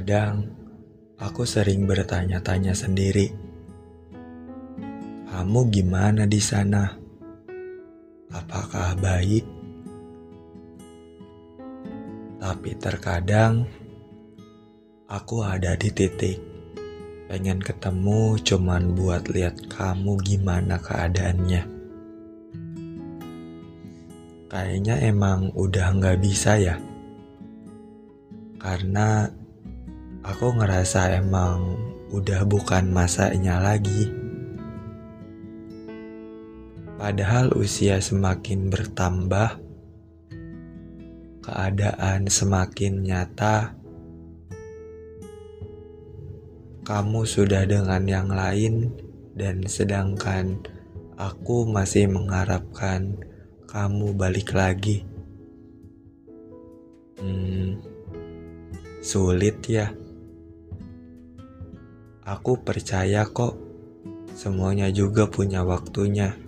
Kadang aku sering bertanya-tanya sendiri, kamu gimana di sana? Apakah baik? Tapi terkadang aku ada di titik pengen ketemu cuman buat lihat kamu gimana keadaannya. Kayaknya emang udah gak bisa ya, karena aku ngerasa emang udah bukan masanya lagi. Padahal usia semakin bertambah, keadaan semakin nyata, kamu sudah dengan yang lain, dan sedangkan aku masih mengharapkan kamu balik lagi. Sulit ya. Aku percaya kok, semuanya juga punya waktunya.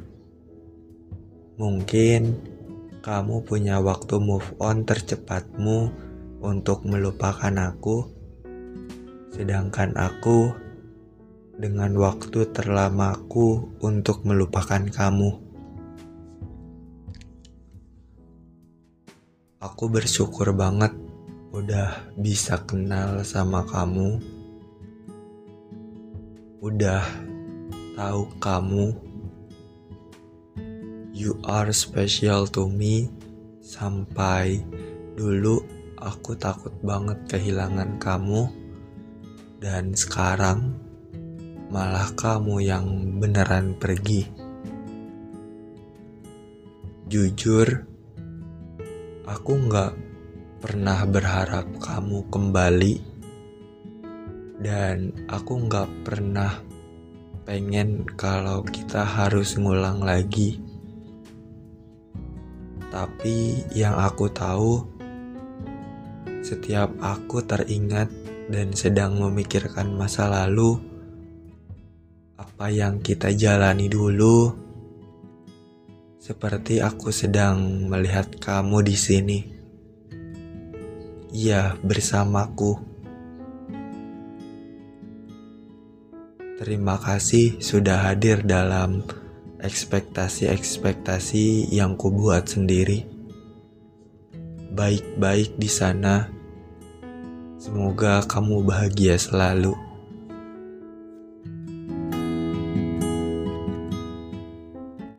Mungkin kamu punya waktu move on tercepatmu untuk melupakan aku, sedangkan aku dengan waktu terlamaku untuk melupakan kamu. Aku bersyukur banget udah bisa kenal sama kamu, udah tahu kamu. You are special to me. Sampai dulu aku takut banget kehilangan kamu, dan sekarang malah kamu yang beneran pergi. Jujur, aku gak pernah berharap kamu kembali, dan aku gak pernah pengen kalau kita harus ngulang lagi. Tapi yang aku tahu, setiap aku teringat dan sedang memikirkan masa lalu, apa yang kita jalani dulu, seperti aku sedang melihat kamu di sini. Iya, bersamaku. Terima kasih sudah hadir dalam ekspektasi-ekspektasi yang kubuat sendiri. Baik-baik di sana. Semoga kamu bahagia selalu.